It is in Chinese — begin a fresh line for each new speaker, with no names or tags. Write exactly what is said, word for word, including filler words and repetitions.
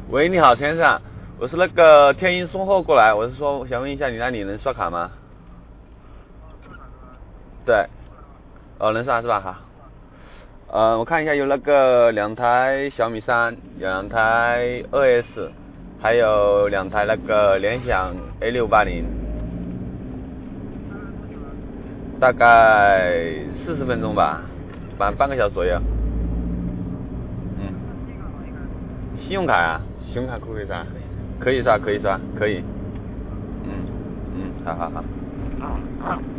喂，你好，先生，我是那个天鹰送货过来，我是说，我想问一下，你那里能刷卡吗？对，哦，能刷是吧？好，呃，我看一下，有那个两台小米三，有两台二 S，还有两台那个联想 A 六八零，大概四十分钟吧，半半个小时左右。嗯，信用卡啊，信用卡可不可以刷？可以刷，可以刷，可以。嗯嗯，好好好。